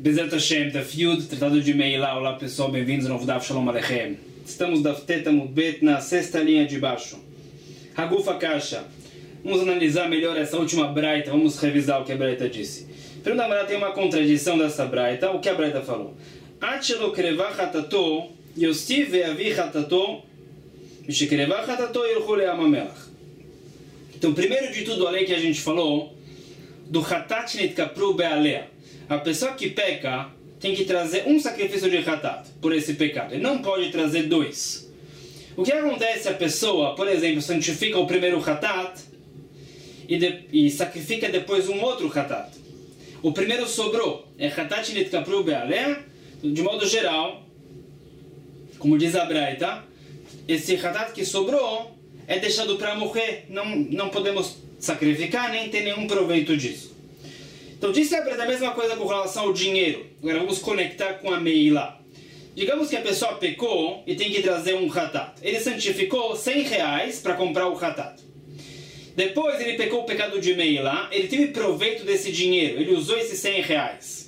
Bezerra Hashem, Daf Yud, Tratado de Meilá. Olá pessoal, bem-vindos ao novo Daf Shalom Aleichem. Estamos Daf Teta Mudbet na sexta linha de baixo. Hagufa Kasha. Vamos analisar melhor essa última braita, vamos revisar o que a braita disse. Primeiro, na tem uma contradição dessa braita. O que a braita falou? Achelo kreva chatato, yosti ve'avi chatato, mishekreva chatato yilchu le'am hamelach. Então, primeiro de tudo, a lei que a gente falou, do chatat nitkapru be'alea. A pessoa que peca tem que trazer um sacrifício de chatat por esse pecado. Ele não pode trazer dois. O que acontece se a pessoa, por exemplo, santifica o primeiro chatat e sacrifica depois um outro chatat? O primeiro sobrou. É chatat nitkapru be'alea. De modo geral, como diz a braita, esse chatat que sobrou é deixado para morrer. Não podemos sacrificar nem ter nenhum proveito disso. Então, disse a mesma coisa com relação ao dinheiro. Agora vamos conectar com a Meilá. Digamos que a pessoa pecou e tem que trazer um chatat. Ele santificou R$100 para comprar o chatat. Depois ele pecou o pecado de Meilá, ele teve proveito desse dinheiro, ele usou esses R$100.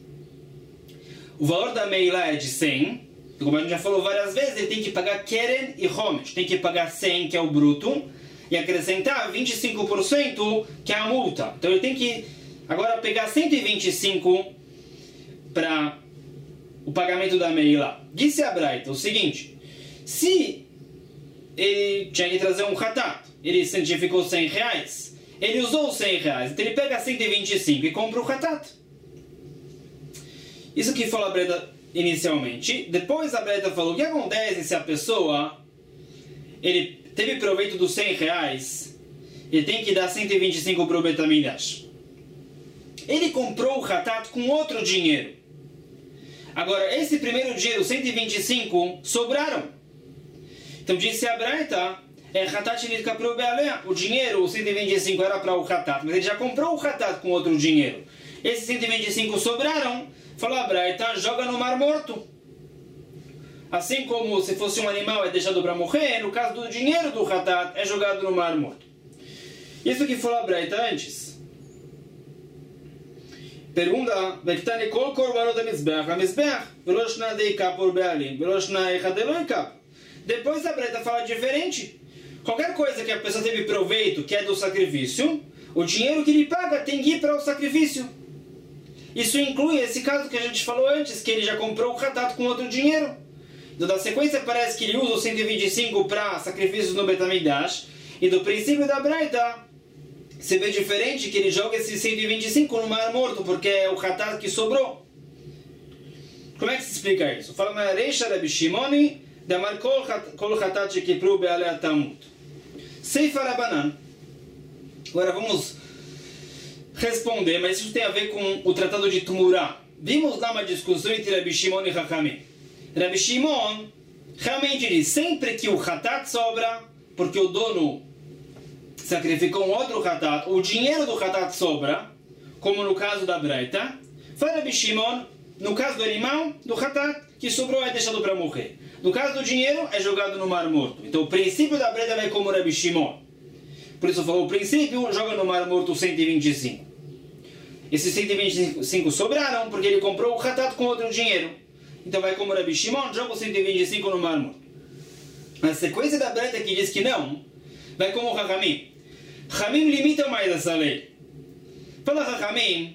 O valor da Meilá é de 100. Como a gente já falou várias vezes, ele tem que pagar Keren e Homesh. Tem que pagar 100, que é o bruto, e acrescentar 25%, que é a multa. Então ele tem que agora pegar 125 para o pagamento da Meilá. Disse a braita o seguinte: se ele tinha que trazer um chatat, ele santificou R$100, ele usou os R$100, então ele pega 125 e compra o chatat. Isso que falou a braita inicialmente. Depois a braita falou: o que acontece se a pessoa ele teve proveito dos R$100, ele tem que dar 125 para o Beit HaMikdash. Ele comprou o chatat com outro dinheiro. Agora, esse primeiro dinheiro, 125, sobraram. Então, disse a braita, chatat nitkapru be'alea. O dinheiro, o 125, era para o chatat, mas ele já comprou o chatat com outro dinheiro. Esses 125 sobraram. Falou a braita, joga no Mar Morto. Assim como se fosse um animal é deixado para morrer, no caso do dinheiro do chatat, é jogado no Mar Morto. Isso que falou a braita antes. Pergunta, Vektani kol korbanot hamizbeach, velo shna deikap por bealim, velo shna echad eloikap. Depois a braita fala diferente. Qualquer coisa que a pessoa teve proveito, que é do sacrifício, o dinheiro que ele paga tem que ir para o sacrifício. Isso inclui esse caso que a gente falou antes, que ele já comprou o chatat com outro dinheiro. Então, da sequência parece que ele usa os 125 para sacrifícios no Beit HaMikdash, e do princípio da braita você vê diferente que ele joga esses 125 no Mar Morto, porque é o chatat que sobrou. Como é que se explica isso? Fala na Reisha Rabi Shimoni, de amar kol chatat shekipru be'alea tamut. Seifa Rabanan. Agora vamos responder, mas isso tem a ver com o tratado de Tumurá. Vimos lá uma discussão entre Rabi Shimon e Hakamim. Rabi Shimon realmente diz, sempre que o chatat sobra, porque o dono sacrificou um outro chatat, o dinheiro do chatat sobra, como no caso da braita. Fala Rabi Shimon, no caso do animal, do chatat, que sobrou é deixado para morrer. No caso do dinheiro, é jogado no Mar Morto. Então o princípio da braita vai como Rabi Shimon. Por isso falou, o princípio joga no Mar Morto 125. Esses 125 sobraram, porque ele comprou o chatat com outro dinheiro. Então vai como Rabi Shimon, joga os 125 no Mar Morto. A sequência da braita que diz que não, vai como Hakamim. Hakamim limitam mais essa lei. Fala Hakamim,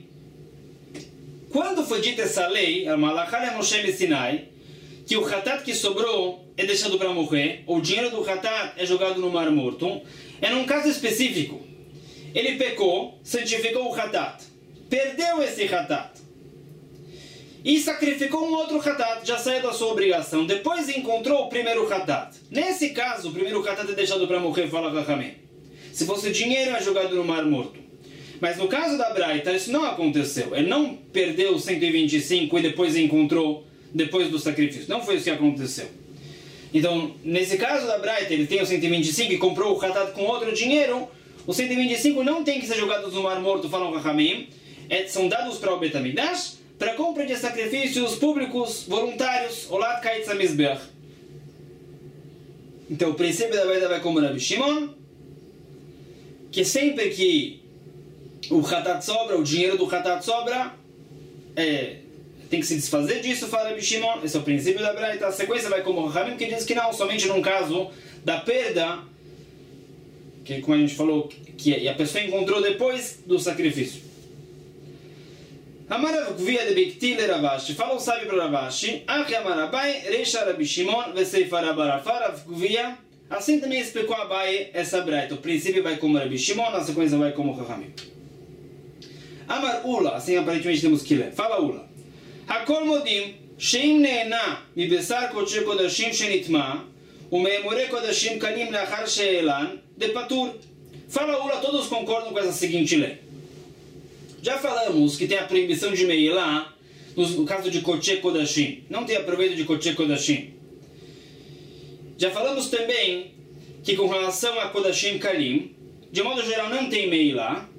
quando foi dita essa lei, a Malachá de Moshe Sinai, que o chatat que sobrou é deixado para morrer, ou o dinheiro do chatat é jogado no Mar Morto, é num caso específico. Ele pecou, santificou o chatat, perdeu esse chatat e sacrificou um outro chatat, já saiu da sua obrigação. Depois encontrou o primeiro chatat. Nesse caso, o primeiro chatat é deixado para morrer, fala Hakamim. Se fosse dinheiro, é jogado no Mar Morto. Mas no caso da braita, isso não aconteceu. Ele não perdeu os 125 e depois encontrou depois do sacrifício. Não foi isso que aconteceu. Então, nesse caso da braita, ele tem os 125 e comprou o chatat com outro dinheiro. Os 125 não tem que ser jogados no Mar Morto, falam Hakamim. São dados para o Beit HaMikdash, para compra de sacrifícios públicos, voluntários, Olat Kaitz HaMizbeach. Então, o princípio da braita vai como Rabi Shimon, que sempre que o chatat sobra, o dinheiro do chatat sobra, tem que se desfazer disso, fala Rabi Shimon. Esse é o princípio da Braita. A sequência vai como Rahamim, que diz que não, somente num caso da perda, que como a gente falou, que a pessoa encontrou depois do sacrifício. Amarav Gvia de Biktil Ravashi, fala o sábio para Ravashi, Achi Amarabai, Reisha Rabi Shimon, Veseifa Rabarafarav Gvia. Assim também explicou Abai essa Braita. O princípio vai como Rabi Shimon, a sequência vai como Rahamim. Amar Ula, assim aparentemente temos que ler. Fala Ula. Hakol modim, sheim neena, mi besar kodesh kodashim shenitma, umeemore kodashim kalim lachar sheelan, de patur. Fala Ula, todos concordam com essa seguinte lei. Já falamos que tem a proibição de Meilá no caso de Kodesh Kodashim. Não tem aproveito de Kodesh Kodashim. Já falamos também que com relação a Kodashim Kalim, de modo geral não tem Meilá,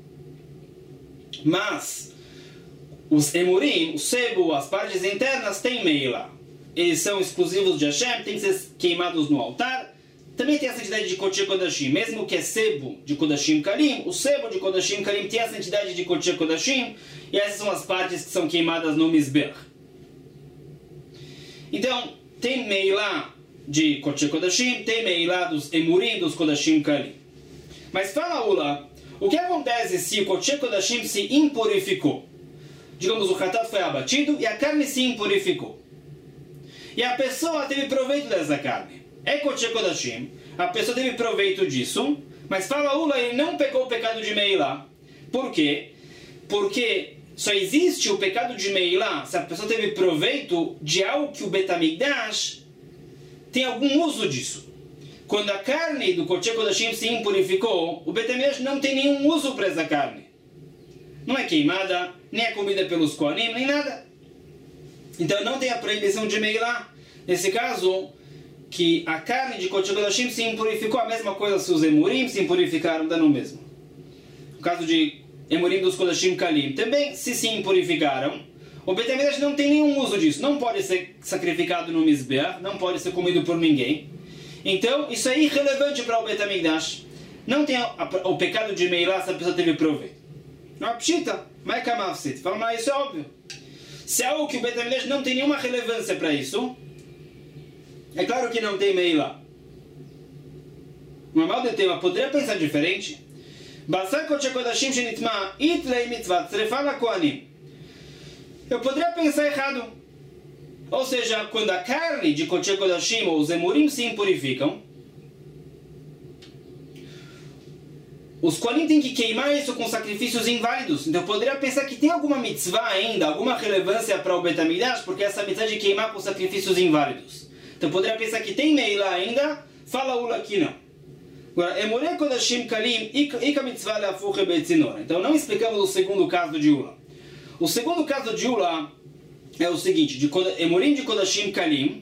mas os Emurim, o sebo, as partes internas têm Meilá. Eles são exclusivos de Hashem, têm que ser queimados no altar. Também tem a santidade de Kodesh Kodashim, mesmo que é sebo de Kodashim Kalim, o sebo de Kodashim Kalim tem a santidade de Kodesh Kodashim, e essas são as partes que são queimadas no Mizbeach. Então, tem Meilá de Kodesh Kodashim, tem Meilá dos Emurim, dos Kodashim Kalim. Mas fala Ula, o que acontece se o Kodesh Kodashim se impurificou? Digamos, o Hatat foi abatido e a carne se impurificou. E a pessoa teve proveito dessa carne. É Kodesh Kodashim, a pessoa teve proveito disso, mas fala Ula, ele não pecou o pecado de Meilá. Por quê? Porque só existe o pecado de Meilá se a pessoa teve proveito de algo que o Bet HaMikdash tem algum uso disso. Quando a carne do Kodesh Kodashim se impurificou, o Bet HaMikdash não tem nenhum uso para essa carne. Não é queimada, nem é comida pelos Kohanim, nem nada. Então não tem a proibição de Meilá. Nesse caso, que a carne de Kodesh Kodashim se impurificou, a mesma coisa se os Emurim se impurificaram, dá no mesmo. No caso de Emurim dos Kodashim Kalim, também se impurificaram, o Bet HaMikdash não tem nenhum uso disso, não pode ser sacrificado no Mizbeach, não pode ser comido por ninguém. Então, isso é irrelevante para o Bet HaMikdash. Não tem o pecado de Meilá se a pessoa teve proveito. Não é pshita, mas é kamafsit. Fala, mas isso é óbvio. Se é algo que o Bet HaMikdash não tem nenhuma relevância para isso, é claro que não tem Meilá. Normal de tema, poderia pensar diferente. Basar Kodesh Kodashim shenitma itlei mitzvat tzrefa lakohanim. Eu poderia pensar errado. Ou seja, quando a carne de Kodesh Kodashim ou os Emurim se impurificam, os Kohanim têm que queimar isso com sacrifícios inválidos. Então eu poderia pensar que tem alguma mitzvah ainda, alguma relevância para o Bet HaMikdash, porque essa mitzvah de queimar com sacrifícios inválidos. Então eu poderia pensar que tem Meilá ainda, fala Ula aqui não. Agora, Emorei Kodashim Kalim Ika mitzvah leafuche beitzinor. Então não explicamos o segundo caso de Ula. O segundo caso de Ula é o seguinte, de Emurim de Kodashim Kalim,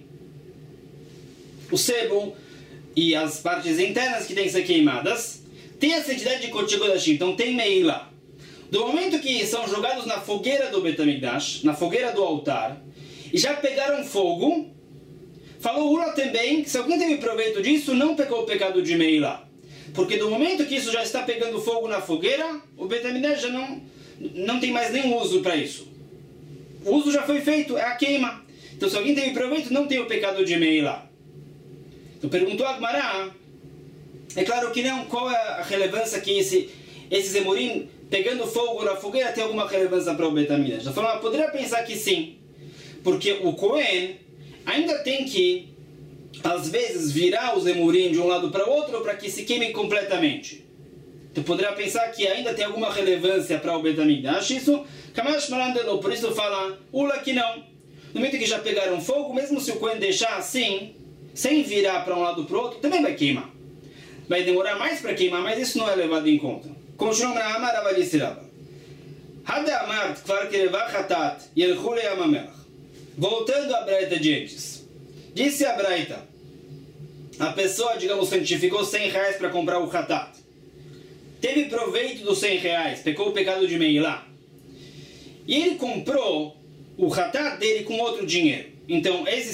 o sebo e as partes internas que têm que ser queimadas, tem a santidade de Kodesh Kodashim, então tem Meilá. Do momento que são jogados na fogueira do Bet HaMikdash, na fogueira do altar, e já pegaram fogo, falou Ula também que se alguém teve proveito disso, não pecou o pecado de Meilá. Porque do momento que isso já está pegando fogo na fogueira, o Bet HaMikdash já não tem mais nenhum uso para isso. O uso já foi feito, é a queima. Então se alguém teve proveito, não tem o pecado de Meilá. Então perguntou a Agmará, é claro que não, qual é a relevância que esses Emurim pegando fogo na fogueira tem alguma relevância para o Bet HaMikdash? Ela falou, poderia pensar que sim, porque o Kohen ainda tem que, às vezes, virar os Emurim de um lado para o outro para que se queimem completamente. Então poderia pensar que ainda tem alguma relevância para o Bet HaMikdash. Isso, Kamash Marandelo, por isso fala, Ula que não. No momento que já pegaram fogo, mesmo se o Kohen deixar assim, sem virar para um lado para o outro, também vai queimar. Vai demorar mais para queimar, mas isso não é levado em conta. Continuamos na Amar Avadisiraba. Hade Amart Kvar Kerevach Hatat Yelchule Amamelach. Voltando à Braita de antes. Disse a Braita, a pessoa, digamos, santificou R$100 para comprar o Hatat. Teve proveito dos R$100, pecou o pecado de Meilá. E ele comprou o Hatat dele com outro dinheiro. Então, esse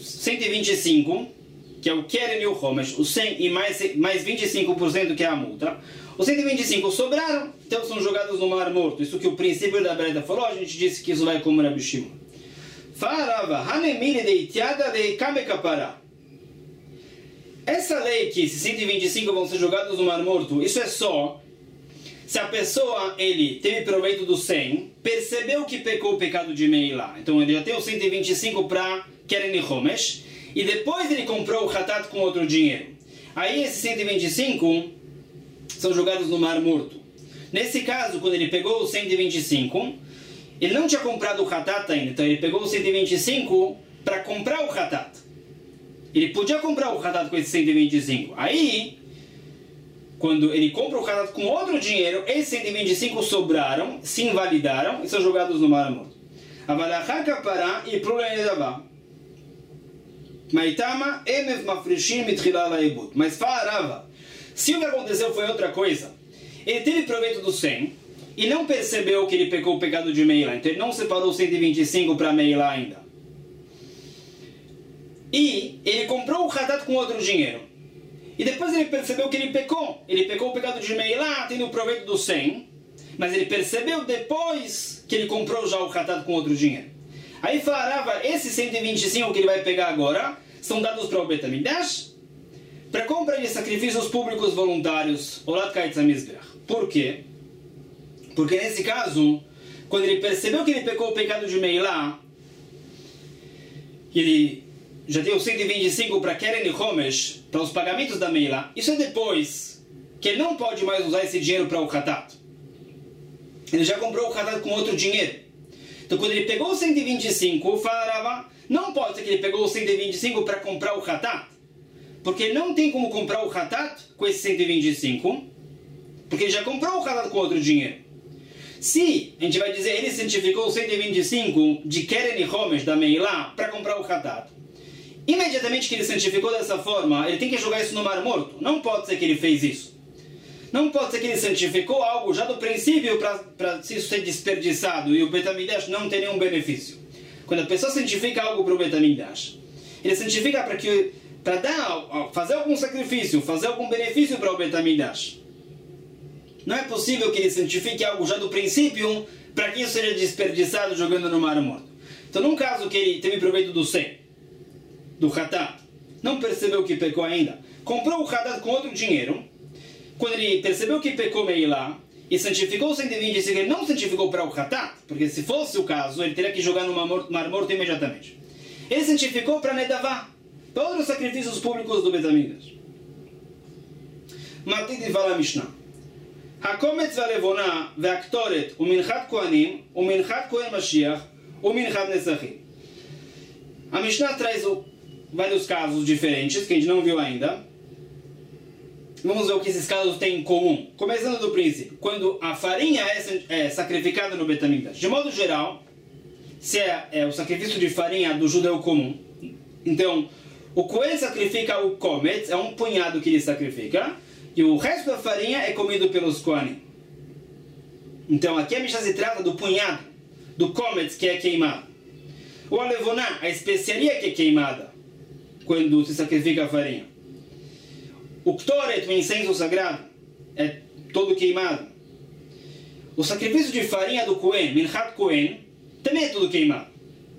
125, que é o Keren e o Homesh, o 100 e mais 25% que é a multa, os 125 sobraram, então são jogados no Mar Morto. Isso que o princípio da Braita falou, a gente disse que isso vai como Rabi Shimon. Fala Rava, Hanemiri deitiada de kamekapara. Essa lei que esses 125 vão ser jogados no Mar Morto, isso é só se a pessoa, ele teve proveito do 100, percebeu que pecou o pecado de Meilá. Então ele já tem os 125 para Keren Homesh, e depois ele comprou o Hatat com outro dinheiro. Aí esses 125 são jogados no Mar Morto. Nesse caso, quando ele pegou os 125, ele não tinha comprado o Hatat ainda, então ele pegou os 125 para comprar o Hatat. Ele podia comprar o Hatat com esses 125. Aí, quando ele compra o Hatat com outro dinheiro, esses 125 sobraram, se invalidaram e são jogados no Mar Morto. Avalachar kapara e pruleinedavá. Maitama emev mafrishim mitchila laibut. Mas fala Rava, se o que aconteceu foi outra coisa, ele teve proveito do 100 e não percebeu que ele pecou o pecado de Meilá, então ele não separou os 125 para Meilá ainda. E ele comprou o Hatat com outro dinheiro. E depois ele percebeu que ele pecou. Ele pecou o pecado de Meilá, tendo o proveito do 100, mas ele percebeu depois que ele comprou já o Hatat com outro dinheiro. Aí falava, esses 125 que ele vai pegar agora são dados para o Betamidash para compra de sacrifícios públicos voluntários. Olat Kaitz HaMizbeach. Por quê? Porque nesse caso, quando ele percebeu que ele pecou o pecado de Meilá, ele já tem os 125 para Keren Homesh, para os pagamentos da Meilá, isso é depois que ele não pode mais usar esse dinheiro para o Hatat. Ele já comprou o Hatat com outro dinheiro. Então, quando ele pegou os 125, falava, não pode ser que ele pegou os 125 para comprar o Hatat, porque ele não tem como comprar o Hatat com esses 125, porque ele já comprou o Hatat com outro dinheiro. Se a gente vai dizer, ele santificou os 125 de Keren Homesh da Meilá para comprar o Hatat, imediatamente que ele santificou dessa forma, ele tem que jogar isso no Mar Morto. Não pode ser que ele fez isso. Não pode ser que ele santificou algo já do princípio para isso ser desperdiçado e o Betamidash não ter nenhum benefício. Quando a pessoa santifica algo para o Betamidash, ele santifica para fazer algum sacrifício, fazer algum benefício para o Betamidash. Não é possível que ele santifique algo já do princípio para que isso seja desperdiçado jogando no Mar Morto. Então, num caso que ele teve proveito do 100, do Hatat, não percebeu que pecou ainda, comprou o Hatat com outro dinheiro, quando ele percebeu que pecou Meilá e santificou o 125, ele não santificou para o Hatat, porque se fosse o caso, ele teria que jogar no Mar Morto imediatamente. Ele santificou para Nedavá, para outros sacrifícios públicos do Betamidash. Matid fala Mishnah. Hakometz valevona veaktoret uminchat kohanim uminchat kohen Mashiach uminchat nesachim. A Mishnah traz vários casos diferentes que a gente não viu ainda. Vamos ver o que esses casos têm em comum. Começando do princípio. Quando a farinha é sacrificada no Betamidash. De modo geral, se é o sacrifício de farinha do judeu comum. Então, o Cohen sacrifica o Kometz, é um punhado que ele sacrifica. E o resto da farinha é comido pelos Kohanim. Então, aqui a Mishnah se trata do punhado, do Kometz que é queimado. O alevoná, a especiaria que é queimada quando se sacrifica a farinha. O Ktoret, o incenso sagrado, é todo queimado. O sacrifício de farinha do Cohen, Minchat Cohen, também é tudo queimado.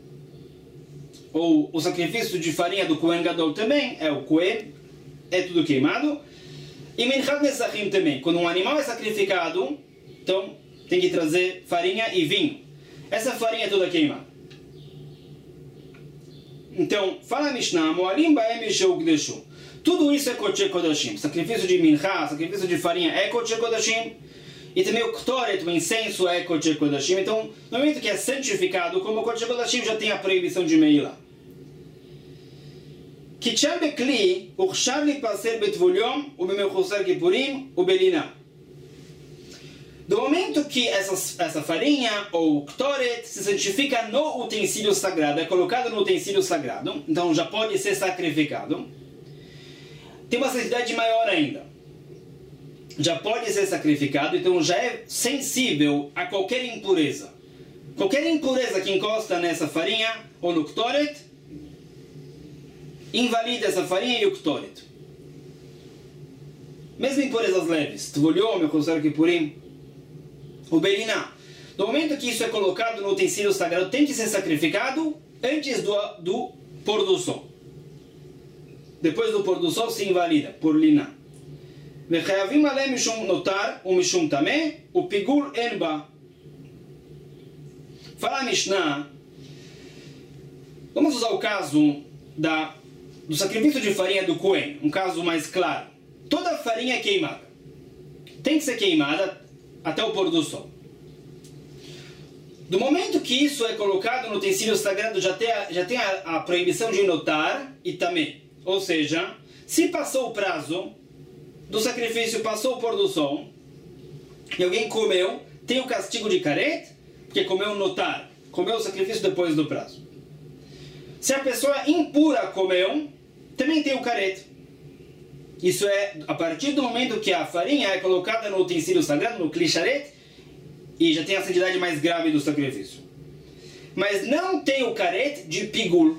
Ou o sacrifício de farinha do Cohen Gadol também é o Cohen, é tudo queimado. E Minchat Nesachim também. Quando um animal é sacrificado, então tem que trazer farinha e vinho. Essa farinha é toda queimada. Então, fala Mishnah, Moalim Baem Yesheu Kdeshu. Tudo isso é Kodesh Kodashim. Sacrifício de minchá, sacrifício de farinha é Kodesh Kodashim. E também o Ktoret, o incenso, é Kodesh Kodashim. Então, no momento que é santificado, como Kodesh Kodashim já tem a proibição de Meilá. Kitcham Bekli, Uchshav Lipaser Betvulyom, Ubemechusar Kippurim, Ubelina. Do momento que essa farinha, ou Ktoret, se santifica no utensílio sagrado, é colocado no utensílio sagrado, então já pode ser sacrificado. Tem uma santidade maior ainda. Já pode ser sacrificado, então já é sensível a qualquer impureza. Qualquer impureza que encosta nessa farinha ou no Ktoret, invalida essa farinha e o Ktoret. Mesmo impurezas leves, Tvulyom, Mechusar Kippurim, o Beliná. Do momento que isso é colocado no utensílio sagrado, tem que ser sacrificado antes do pôr do sol. Depois do pôr do sol se invalida, por liná. וחייבים עליהם משום נותר ומשום טמא ופיגול אין בה. Fala a Mishnah, vamos usar o caso do sacrifício de farinha do Cohen, um caso mais claro. Toda a farinha é queimada. Tem que ser queimada até o pôr do sol. Do momento que isso é colocado no utensílio sagrado, já tem a proibição de notar e também. Ou seja, se passou o prazo do sacrifício, passou o pôr do sol, e alguém comeu, tem o castigo de caret, porque comeu notar, comeu o sacrifício depois do prazo. Se a pessoa impura comeu, também tem o caret. Isso é a partir do momento que a farinha é colocada no utensílio sagrado, no klisharet, e já tem a santidade mais grave do sacrifício. Mas não tem o caret de pigul.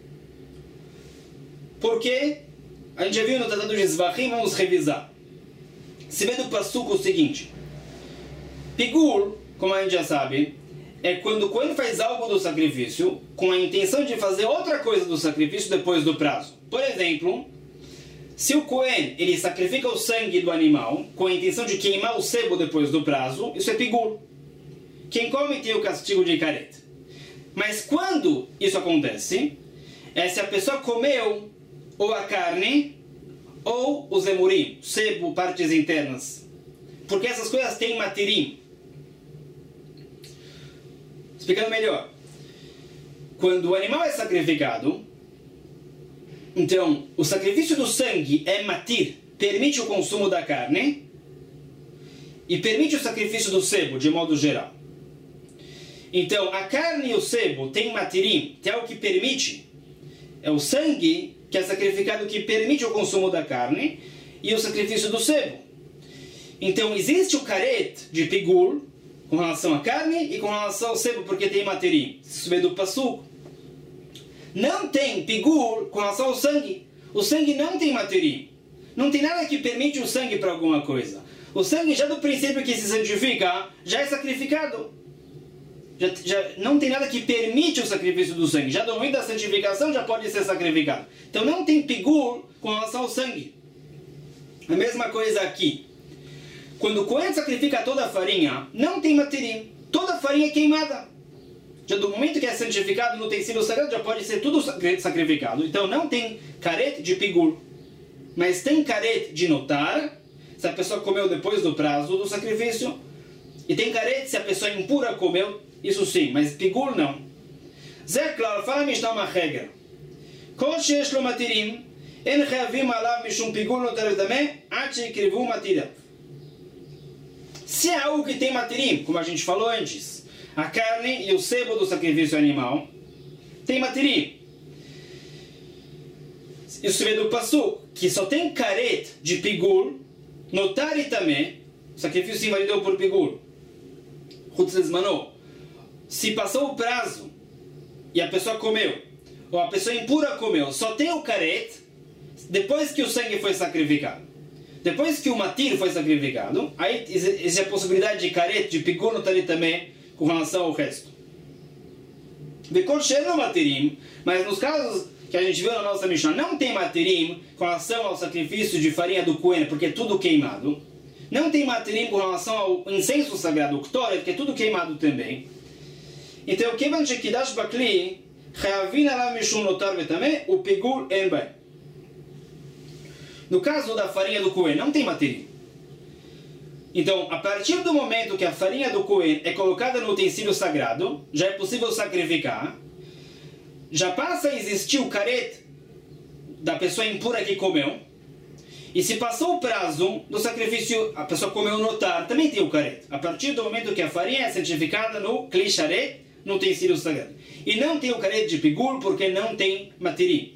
Porque a gente já viu no Tratado de Zvachim, vamos revisar. Se vê do passuco o seguinte: pigul, como a gente já sabe, é quando o Cohen faz algo do sacrifício com a intenção de fazer outra coisa do sacrifício depois do prazo. Por exemplo, se o Cohen ele sacrifica o sangue do animal com a intenção de queimar o sebo depois do prazo, isso é pigul. Quem come tem o castigo de caret. Mas quando isso acontece, é se a pessoa comeu ou a carne ou os emurim, sebo, partes internas. Porque essas coisas têm matirim. Explicando melhor. Quando o animal é sacrificado, então o sacrifício do sangue é matir, permite o consumo da carne e permite o sacrifício do sebo, de modo geral. Então a carne e o sebo têm matirim, tem algo que permite. É o sangue que é sacrificado que permite o consumo da carne e o sacrifício do sebo. Então existe o caret de pigul com relação à carne e com relação ao sebo, porque tem materim. Isso vem do passuco. Não tem pigul com relação ao sangue. O sangue não tem materim. Não tem nada que permite o sangue para alguma coisa. O sangue, já do princípio que se santifica, já é sacrificado. Já não tem nada que permite o sacrifício do sangue. Já do momento da santificação já pode ser sacrificado. Então não tem pigul com relação ao sangue. A mesma coisa aqui. Quando o Cohen sacrifica toda a farinha, não tem materim. Toda a farinha é queimada. Já do momento que é santificado no utensílio sagrado, já pode ser tudo sacrificado. Então não tem caret de pigul. Mas tem caret de notar, se a pessoa comeu depois do prazo do sacrifício. E tem caret se a pessoa impura comeu, isso sim, mas pigul não. Zé claro, fala Mishnah uma regra. Kol sheyesh lo matirim, en chayavim alav mishum pigul notar também, ad sheikrivu matirav. Se é algo que tem matirim, como a gente falou antes, a carne e o sebo do sacrifício animal, tem matirim. Isso vem do passuco, que só tem caret de pigul, notar e também, sacrifício se invalidou por pigul. Chutz lesmanou. Se passou o prazo e a pessoa comeu, ou a pessoa impura comeu, só tem o caret depois que o sangue foi sacrificado. Depois que o matir foi sacrificado, aí existe a possibilidade de caret, de pigul notar também com relação ao resto. Vekol she'en matirim, mas nos casos que a gente viu na nossa Mishnah, não tem matirim com relação ao sacrifício de farinha do Cohen, porque é tudo queimado. Não tem matirim com relação ao incenso sagrado, o ktoret, que é tudo queimado também. Então, kevan shekidash bakli, chayavin alav mishum notar vetameh, o pigul en bem. No caso da farinha do Cohen, não tem matirim. Então, a partir do momento que a farinha do Cohen é colocada no utensílio sagrado, já é possível sacrificar, já passa a existir o caret da pessoa impura que comeu, e se passou o prazo do sacrifício, a pessoa comeu notar, também tem o caret. A partir do momento que a farinha é santificada no klisharet, no utensílio sagrado. E não tem o caret de pigul, porque não tem matirim.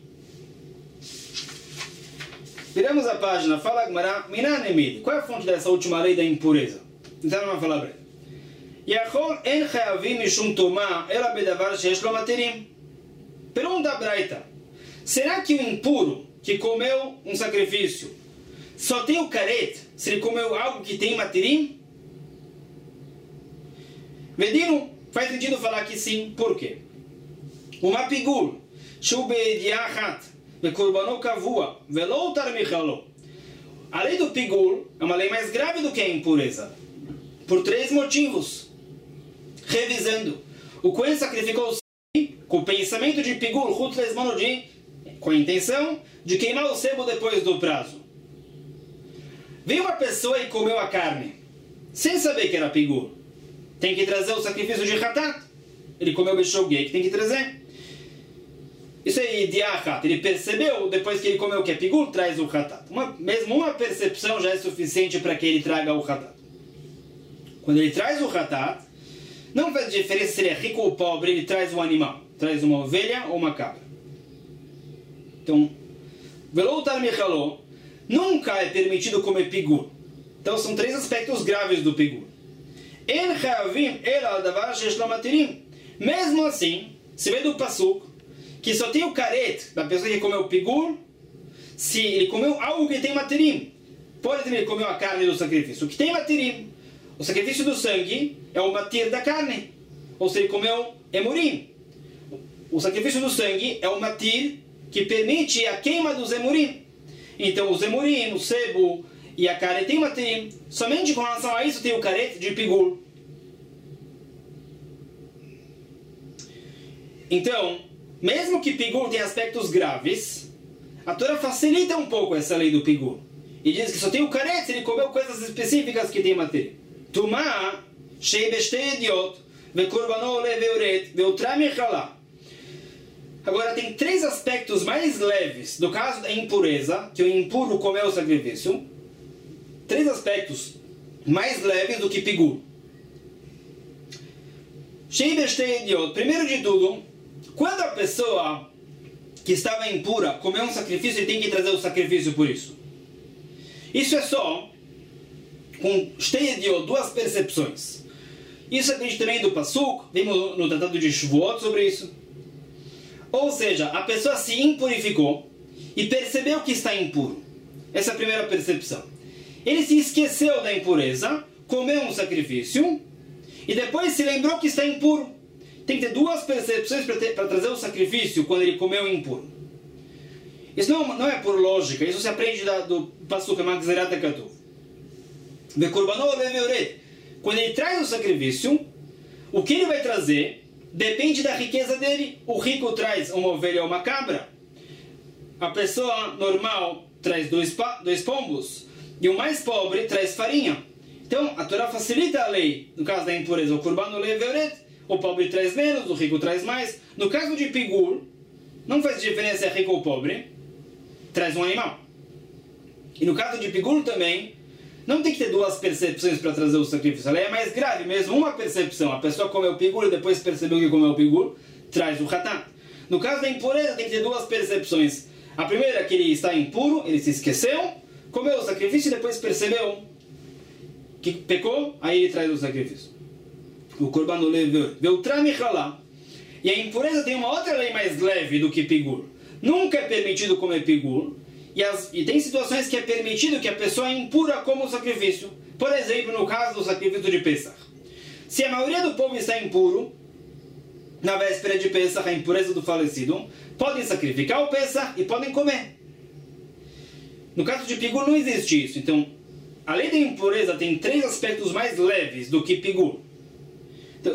Viramos a página, fala Agmará, Minan Emid. Qual é a fonte dessa última lei da impureza? Então não vai falar breve. Yachol en chayavim mishum tomá, ela bedavar sheyesh lo matirim. Pergunta a Braita. Será que o impuro que comeu um sacrifício só tem o caret se ele comeu algo que tem matirim? Vedino, faz sentido falar que sim, por quê? Uma pigul, shu be'ediachat, ve'kurbano kavua, ve'lo utar michalo. A lei do pigul é uma lei mais grave do que a impureza, por 3 motivos. Revisando, o Cohen sacrificou o sangue com o pensamento de pigul, com a intenção de queimar o sebo depois do prazo. Veio uma pessoa e comeu a carne, sem saber que era pigul. Tem que trazer o sacrifício de hatat. Ele comeu o beshogeg, que tem que trazer. Isso é idiachat. Ele percebeu, depois que ele comeu que é pigul, traz o hatat. Mesmo uma percepção já é suficiente para que ele traga o hatat. Quando ele traz o hatat, não faz diferença se ele é rico ou pobre, ele traz um animal. Traz uma ovelha ou uma cabra. Então, velo utar michalo, nunca é permitido comer pigul. Então são 3 aspectos graves do pigul. Mesmo assim, se vê do pasuk que só tem o caret da pessoa que comeu pigul se ele comeu algo que tem materim. Por exemplo, ele comeu a carne do sacrifício, o que tem materim. O sacrifício do sangue é o matir da carne. Ou se ele comeu emurim. O sacrifício do sangue é o matir que permite a queima dos emurim. Então os emurim, o sebo e a carne tem materim. Somente com relação a isso tem o caret de pigul. Então, mesmo que pigul tenha aspectos graves, a Torá facilita um pouco essa lei do pigul. E diz que só tem o caret se ele comeu coisas específicas que tem matéria. Tumá, shei bestei idiot, ve'kurbano le'veuret, ve'utra michalá. Agora, tem 3 aspectos mais leves do caso da impureza, que o impuro comeu o sacrifício. 3 aspectos mais leves do que pigul. Shei bestei idiot. Primeiro de tudo, quando a pessoa que estava impura comeu um sacrifício, ele tem que trazer o sacrifício por isso. Isso é só com shtei idiot, 2 percepções. Isso aprende também do pasuk, vimos no tratado de Shavuot sobre isso. Ou seja, a pessoa se impurificou e percebeu que está impuro. Essa é a primeira percepção. Ele se esqueceu da impureza, comeu um sacrifício e depois se lembrou que está impuro. Tem que ter 2 percepções para trazer o sacrifício quando ele comeu impuro. Isso não é por lógica, isso se aprende do pasuk Magzerat HaKatuv. Quando ele traz o sacrifício, o que ele vai trazer depende da riqueza dele. O rico traz uma ovelha ou uma cabra. A pessoa normal traz 2 pombos. E o mais pobre traz farinha. Então, a Torá facilita a lei. No caso da impureza, o kurbano leveret, o pobre traz menos, o rico traz mais. No caso de pigul, não faz diferença se é rico ou pobre, traz um animal. E no caso de pigul também, não tem que ter 2 percepções para trazer o sacrifício. A lei é mais grave, mesmo uma percepção. A pessoa comeu o pigul e depois percebeu que comeu o pigul, traz o hatat. No caso da impureza, tem que ter 2 percepções. A primeira é que ele está impuro, ele se esqueceu, comeu o sacrifício e depois percebeu que pecou, aí ele traz o sacrifício. O korban ve'utra michalá. E a impureza tem uma outra lei mais leve do que pigul. Nunca é permitido comer pigul. E tem situações que é permitido que a pessoa impura coma o sacrifício. Por exemplo, no caso do sacrifício de Pesach. Se a maioria do povo está impuro, na véspera de Pesach, a impureza do falecido, podem sacrificar o Pesach e podem comer. No caso de pigul não existe isso. Então, a lei da impureza tem 3 aspectos mais leves do que pigul. Então,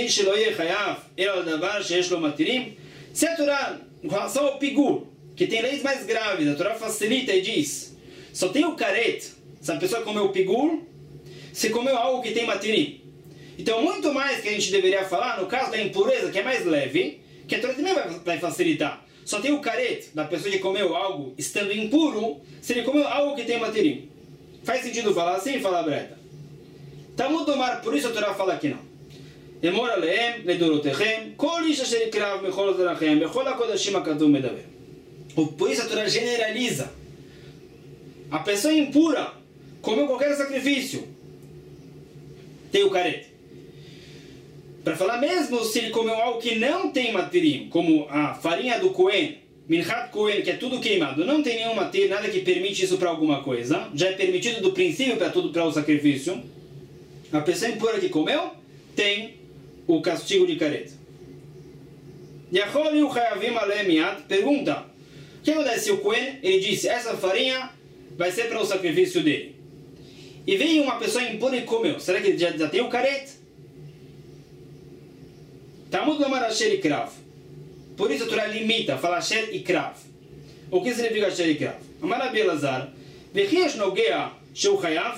se a Torá, em relação ao pigul, que tem leis mais graves, a Torá facilita e diz, só tem o caret, se a pessoa comeu pigul, se comeu algo que tem matirim. Então, muito mais que a gente deveria falar, no caso da impureza, que é mais leve, que a Torá também vai facilitar. Só tem o caret da pessoa que comeu algo estando impuro, se ele comeu algo que tem matirim. Faz sentido falar assim? Fala breta. Talmud Omar, por isso a Torá fala que não. Emor alehem, ledorotechem, kol ish asher ikrav mechol zarachem, bechol hakodashim hakatuv medaber. Por isso a Torá generaliza. A pessoa impura comeu qualquer sacrifício, tem o caret. Para falar mesmo se ele comeu algo que não tem matirim, como a farinha do Cohen, Minchat Cohen, que é tudo queimado, não tem nenhum matir, nada que permite isso para alguma coisa, já é permitido do princípio para o sacrifício. A pessoa impura que comeu tem o castigo de caret. Yachol Hayavim Alei Miat pergunta: o que acontece se o Cohen, ele disse, essa farinha vai ser para o sacrifício dele? E veio uma pessoa impura e comeu. Será que ele já tem o caret? Talmud Lomar Asher e Krav. Por isso a Torá limita, fala Asher e Krav. O que significa Asher e Krav? Amar Rabi Elazar, Vechiash Nogea Sheu Hayav.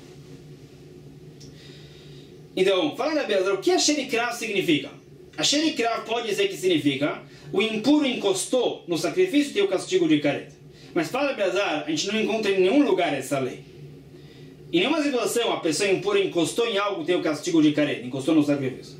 Então, fala Rabi Elazar, o que Asher e Krav significa? Asher e Krav pode dizer que significa o impuro encostou no sacrifício e tem o castigo de caret. Mas fala Rabi Elazar, a gente não encontra em nenhum lugar essa lei. Em nenhuma situação a pessoa impura encostou em algo e tem o castigo de caret, encostou no sacrifício.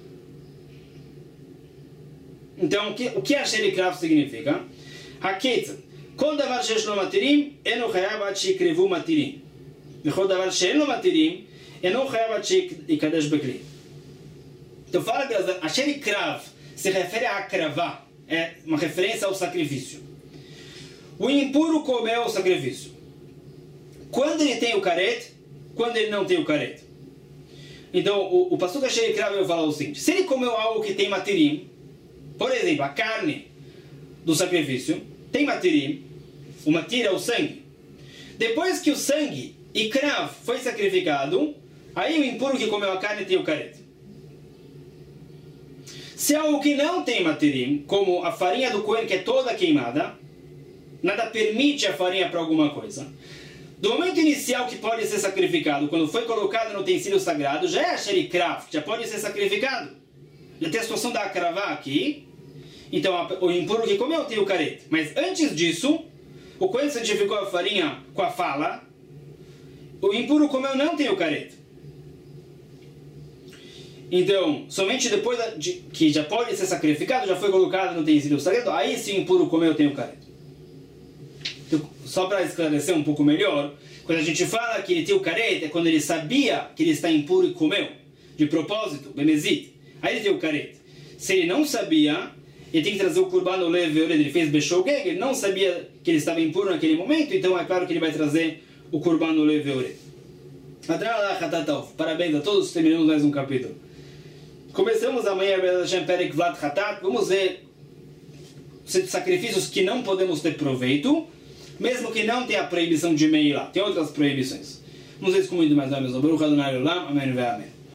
Então, o que Asher e Krav significa? Haketz, kol davar shesh lo matirim, eno chayav ad sheikrevu matirim. Vechol davar she'en lo matirim, eno chayav ad sheikadesh bekli. Então, fala que Asher e Krav se refere a kravá, é uma referência ao sacrifício. O impuro comeu o sacrifício. Quando ele tem o caret, quando ele não tem o caret. Então, o pastor Asher e Krav vai falar o seguinte: se ele comeu algo que tem matirim, por exemplo, a carne do sacrifício tem matirim, o matir é o sangue. Depois que o sangue e krav foi sacrificado, aí o impuro que comeu a carne tem o caret. Se é algo que não tem matirim, como a farinha do coelho que é toda queimada, nada permite a farinha para alguma coisa. Do momento inicial que pode ser sacrificado, quando foi colocado no utensílio sagrado, já é Asher e Krav, já pode ser sacrificado. Já tem a situação da akravá aqui. Então, o impuro que comeu tem o caret. Mas antes disso, o Cohen santificou a farinha com a fala. O impuro comeu não tem o caret. Então, somente depois que já pode ser sacrificado, já foi colocado no utensílio sagrado, aí se o impuro comeu tem o caret. Então, só para esclarecer um pouco melhor, quando a gente fala que ele tem o caret, é quando ele sabia que ele está impuro e comeu. De propósito, bemezit. Aí ele tem o caret. Se ele não sabia, ele tem que trazer o Kurban Olev Veored. Ele fez Beshogeg, ele não sabia que ele estava impuro naquele momento, então é claro que ele vai trazer o Kurban Olev Veored. Parabéns a todos, terminamos mais um capítulo. Começamos amanhã, Perek Vlad Hatat. Vamos ver sacrifícios que não podemos ter proveito, mesmo que não tenha a proibição de Meilá. Tem outras proibições. Vamos ver isso com muito mais. Amém.